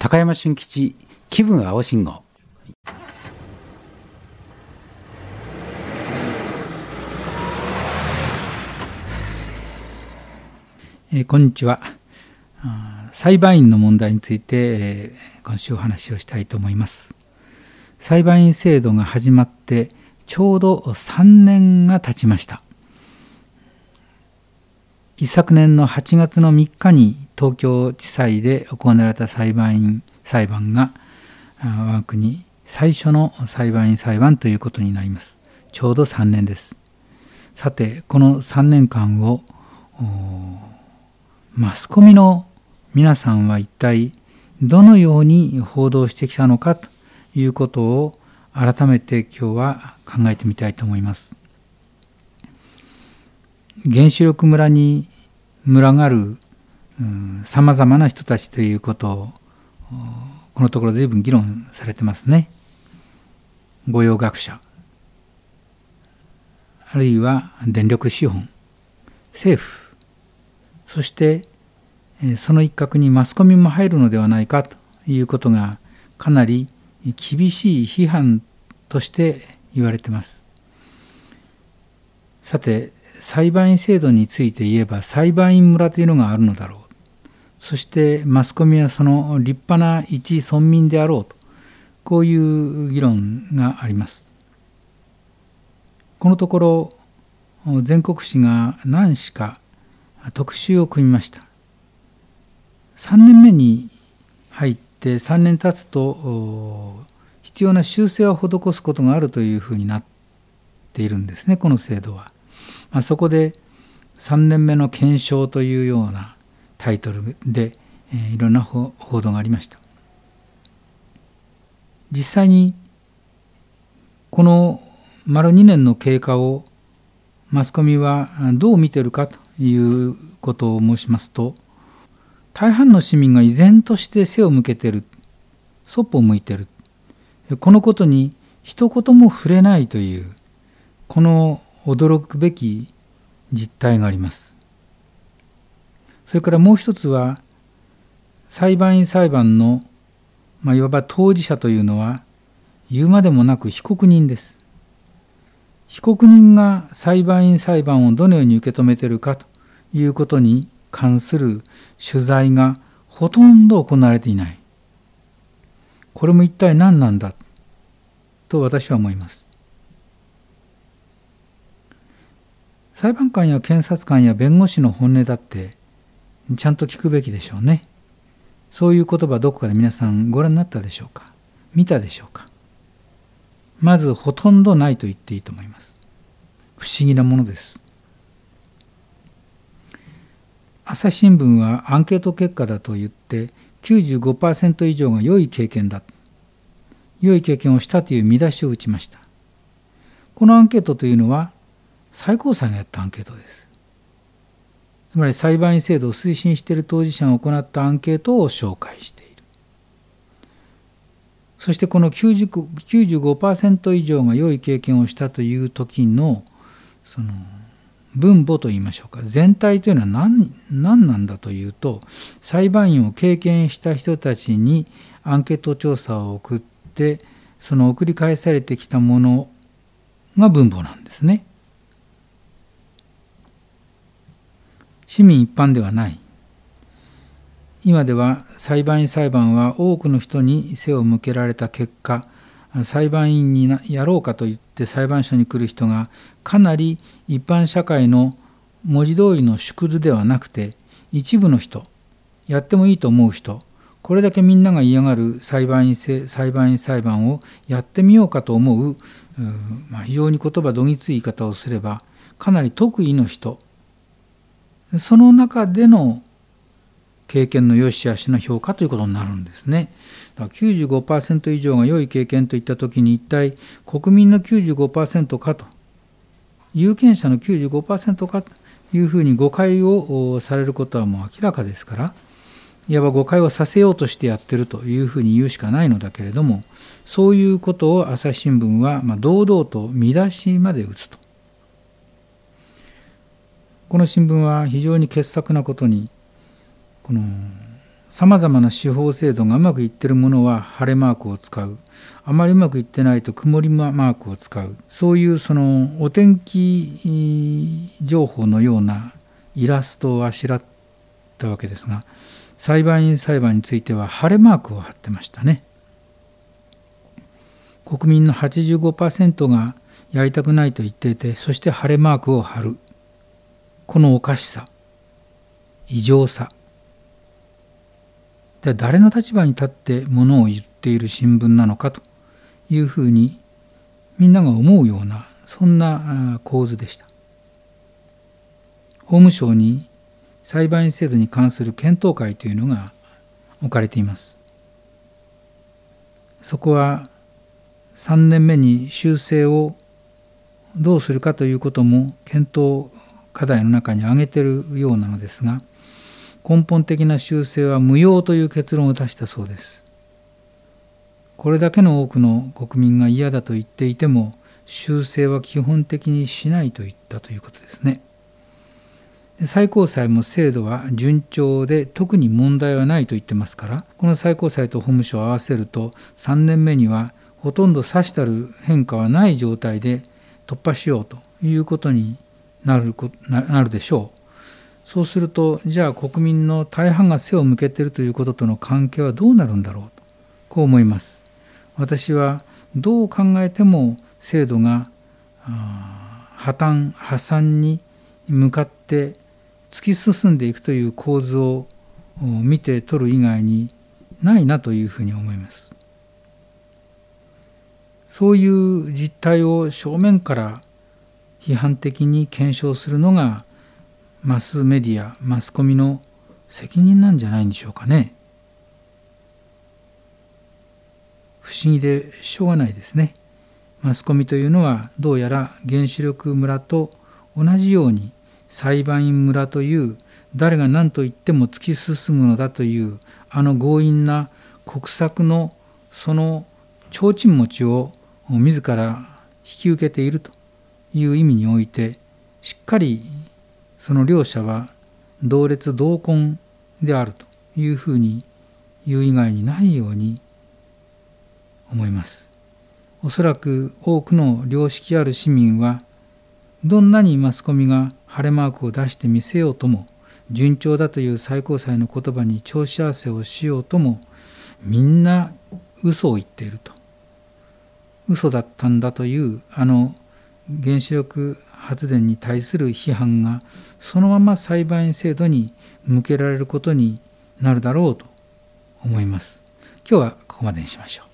高山俊吉気分青信号。こんにちは。裁判員の問題について、今週お話をしたいと思います。裁判員制度が始まってちょうど3年が経ちました。一昨年の8月の3日に東京地裁で行われた裁判員裁判が我が国最初の裁判員裁判ということになります。ちょうど3年です。さて、この3年間をマスコミの皆さんは一体どのように報道してきたのかということを改めて今日は考えてみたいと思います。原子力村に群がるさまざまな人たちということをこのところ随分議論されてますね。御用学者、あるいは電力資本、政府、そしてその一角にマスコミも入るのではないかということがかなり厳しい批判として言われています。さて、裁判員制度について言えば裁判員村というのがあるのだろう。そしてマスコミはその立派な一村民であろうと、こういう議論があります。このところ全国紙が何紙か特集を組みました。3年目に入って3年経つと必要な修正を施すことがあるというふうになっているんですね、この制度は。そこで3年目の検証というようなタイトルでいろんな報道がありました。実際にこの丸2年の経過をマスコミはどう見ているかということを申しますと、大半の市民が依然として背を向けている、そっぽを向いている、このことに一言も触れないという、この驚くべき実態があります。それからもう一つは、裁判員裁判の、いわば当事者というのは言うまでもなく被告人です。被告人が裁判員裁判をどのように受け止めているかということに関する取材がほとんど行われていない。これも一体何なんだと私は思います。裁判官や検察官や弁護士の本音だってちゃんと聞くべきでしょうね。そういう言葉どこかで皆さんご覧になったでしょうか。見たでしょうか。まずほとんどないと言っていいと思います。不思議なものです。朝日新聞はアンケート結果だと言って 95% 以上が良い経験だ、良い経験をしたという見出しを打ちました。このアンケートというのは最高裁がやったアンケートです。つまり裁判員制度を推進している当事者が行ったアンケートを紹介している。そしてこの 95% 以上が良い経験をしたという時のその分母といいましょうか、全体というのは何なんだというと、裁判員を経験した人たちにアンケート調査を送って、その送り返されてきたものが分母なんですね。市民一般ではない。今では裁判員裁判は多くの人に背を向けられた結果、裁判員にやろうかと言って裁判所に来る人がかなり一般社会の文字通りの縮図ではなくて、一部の人、やってもいいと思う人、これだけみんなが嫌がる裁判員裁判をやってみようかと思う、非常に言葉どぎつい言い方をすればかなり得意の人、その中での経験の良し悪しの評価ということになるんですね。だから 95% 以上が良い経験といったときに、一体国民の 95% かと、有権者の 95% かというふうに誤解をされることはもう明らかですから、いわば誤解をさせようとしてやってるというふうに言うしかないのだけれども、そういうことを朝日新聞は堂々と見出しまで打つと。この新聞は非常に傑作なことに、このさまざまな司法制度がうまくいっているものは晴れマークを使う、あまりうまくいってないと曇りマークを使う、そういうそのお天気情報のようなイラストをあしらったわけですが、裁判員裁判については晴れマークを貼ってましたね。国民の 85% がやりたくないと言っていて、そして晴れマークを貼る、このおかしさ、異常さ、誰の立場に立ってものを言っている新聞なのかというふうにみんなが思うような、そんな構図でした。法務省に裁判員制度に関する検討会というのが置かれています。そこは3年目に修正をどうするかということも検討課題の中に挙げているようなのですが、根本的な修正は無用という結論を出したそうです。これだけの多くの国民が嫌だと言っていても、修正は基本的にしないと言ったということですね。最高裁も制度は順調で特に問題はないと言ってますから、この最高裁と法務省を合わせると3年目にはほとんどさしたる変化はない状態で突破しようということになるでしょう。そうすると、じゃあ国民の大半が背を向けているということとの関係はどうなるんだろうと、こう思います。私はどう考えても制度が破産に向かって突き進んでいくという構図を見て取る以外にないなというふうに思います。そういう実態を正面から批判的に検証するのがマスメディア、マスコミの責任なんじゃないんでしょうかね。不思議でしょうがないですね。マスコミというのはどうやら原子力村と同じように裁判員村という誰が何と言っても突き進むのだという強引な国策のその提灯持ちを自ら引き受けているという意味において、しっかりその両者は同列同根であるというふうに言う以外にないように思います。おそらく多くの良識ある市民は、どんなにマスコミが晴れマークを出してみせようとも、順調だという最高裁の言葉に調子合わせをしようとも、みんな嘘を言っていると、嘘だったんだという原子力発電に対する批判がそのまま裁判員制度に向けられることになるだろうと思います。今日はここまでにしましょう。